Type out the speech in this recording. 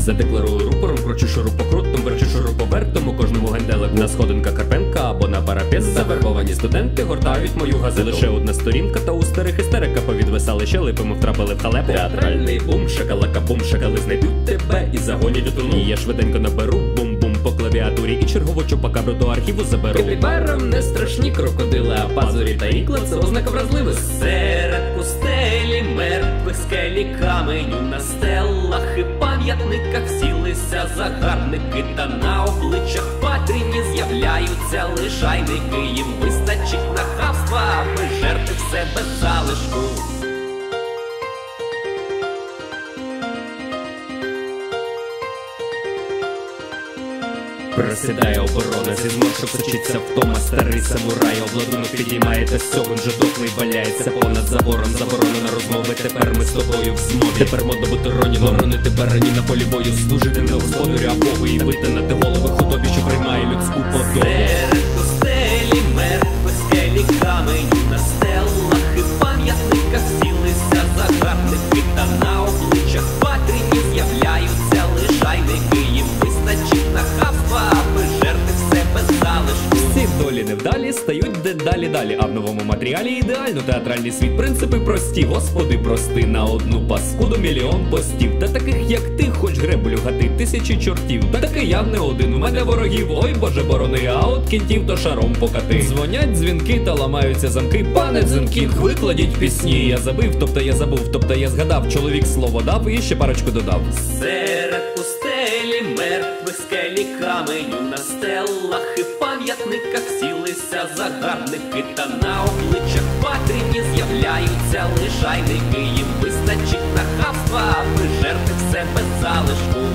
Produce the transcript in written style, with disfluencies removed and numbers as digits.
Задекларую рупором, кручу шурупокрутом, верчу шуруповертом у кожному генделику. На сходинка Карпенка або на парапет. Завербовані студенти гортають мою газету. Лише одна сторінка, та у старих істерика повідвисали щелепи, мов втрапили в халепу. Театральний бум, шакалака бум, шакали знайдуть тебе і загонять у труну. І я швиденько наберу бум-бум по клавіатурі і чергову чупакабру до архіву заберу. Капібарам не страшні крокодили, а пазурі та ікла – це ознака вразливості. Серед пустелі мертвих скелі каменю на стелах і пам'ятниках сілися загарбники, та на обличчях Патріні з'являються лишайники. Їм вистачить нахабства, аби жерти все без залишку. Просідає оборона, зі зморшок сочиться втома. Старий самурай обладунок підіймається, сьогодні же дохлий валяється понад забором. Заборонена розмови, тепер ми з тобою в змові. Тепер модно бути ронім, боронити барані на полі бою, служити не господарю, а Богу, і витинати голови худобі, що приймає людську подобу. Серед пустелі мертвих скелі каменю на стелах і пам'ятниках сілися загарбники, та на обличчях Патріні з'являються лишайники. Їм вистачить нахабства, аби жерти все без залишку. Всі долі невдалі стають дедалі-далі, а в новому матеріалі ідеально театральний світ. Принципи прості, Господи, прости, на одну паскуду мільйон постів. Та таких, як ти, хоч греблю гати, тисячі чортів. Такий я не один, у мене ворогів, ой Боже борони, а от кінтів то шаром покати. Дзвонять дзвінки та ламаються замки, пане Дзенкінг, викладіть пісні. Я забив, тобто я забув, тобто я згадав, чоловік слово дав і ще парочку додав. Серед пустелі мертвих скелі каменю на стелах і пам'ятниках сілися загарбники, та на обличчях Патріні з'являються лишайники. Їм вистачить нахабства, аби жерти все без залишку.